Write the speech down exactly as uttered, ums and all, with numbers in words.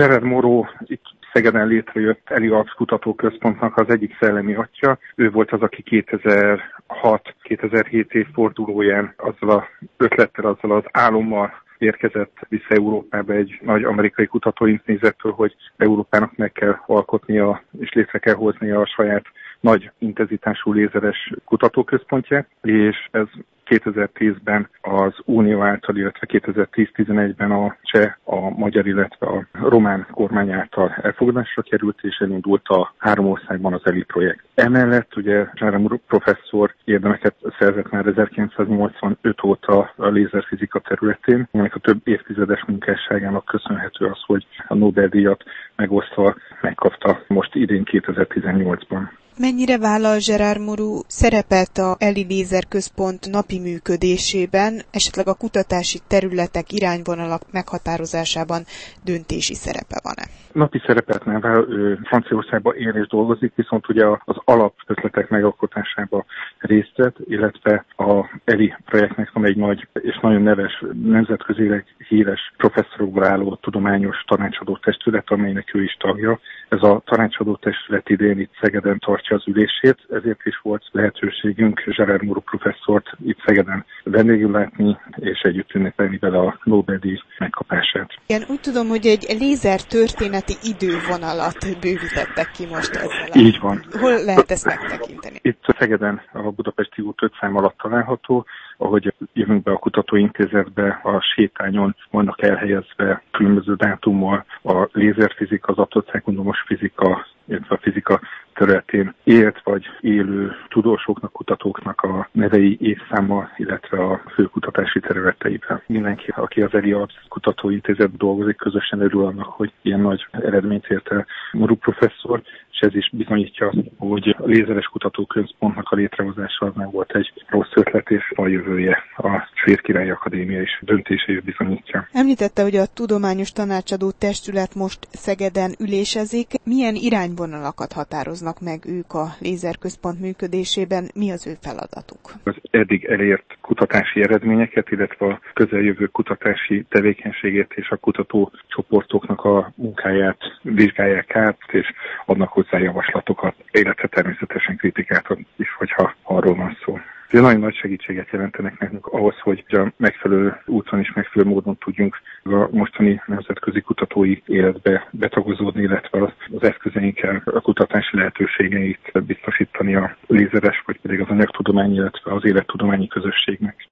Gerard Moreau itt Szegeden létrejött Eli Albs Kutatóközpontnak az egyik szellemi atya. Ő volt az, aki kétezer-hat-kétezer-hét évfordulóján azzal az ötlettel, azzal az álommal érkezett vissza Európába egy nagy amerikai kutatóintézettől, hogy Európának meg kell alkotnia és létre kell hoznia a saját nagy intenzitású lézeres kutatóközpontját, és ez kétezer-tízben az Unió által, illetve kétezer-tíz-tizenegyben a cseh, a magyar, illetve a román kormány által elfogadásra került, és elindult a három országban az Eli projekt. Emellett ugye Gerard Moreau professzor érdemeket szerzett már ezerkilencszáznyolcvanöt óta a lézerfizika területén. Ennek a több évtizedes munkásságának köszönhető az, hogy a Nobel-díjat megosztva megkapta most idén kétezer-tizennyolcban. Mennyire vállal Gerard Moreau szerepet a Eli Lézer Központ napi működésében, esetleg a kutatási területek, irányvonalak meghatározásában döntési szerepe van-e? Napi szerepet nem vállal, ő Franciaországban él és dolgozik, viszont ugye az alapötletek megalkotásában részt vett, illetve a Eli projektnek van egy nagy és nagyon neves, nemzetközileg híres professzorokból álló tudományos tanácsadó testület, amelynek ő is tagja. Ez a tanácsadó testület idén itt Szegeden tartja az ülését, ezért is volt lehetőségünk Gerard Moreau professzort itt Szegeden vendégül látni, és együtt ünnepelni vele a Nobel-díj megkapását. Igen, úgy tudom, hogy egy lézer történeti idővonalat bővítettek ki most ezzel. Így van. Hol lehet ezt megtekinteni? Itt Szegeden a Budapesti út öt szám alatt található, ahogy jövünk be a kutatóintézetbe, a sétányon vannak elhelyezve különböző dátummal a lézerfizika, az atommos fizika, illetve a fizika területén élt vagy élő tudósoknak, kutatóknak a nevei évszámmal, illetve a főkutatási területeiben. Mindenki, aki az Eli Albs Kutatóintézetben dolgozik, közösen örül annak, hogy ilyen nagy eredményt ért el Moreau professzor, és ez is bizonyítja, hogy a lézeres kutatóközpontnak a létrehozása az nem volt egy rossz ötlet, és a jövője a Svéd Királyi Akadémia is döntése is bizonyítja. Említette, hogy a Tudományos Tanácsadó Testület most Szegeden ülésezik. Milyen irányvonalakat határoznak meg ők a lézerközpont működésében? Mi az ő feladatuk? Az eddig elért kutatási eredményeket, illetve a közeljövő kutatási tevékenységét és a kutatócsoportoknak a munkáját vizsgálják át, és adnak hozzá javaslatokat, illetve természetesen kritikákat is, hogyha arról van szó. Ez nagyon nagy segítséget jelentenek nekünk ahhoz, hogy a megfelelő úton és megfelelő módon tudjunk a mostani nemzetközi kutatói életbe betagozódni, illetve az eszközeinkkel a kutatási lehetőségeit biztosítani a lézeres, vagy pedig az anyagtudomány, illetve az élettudományi közösségnek.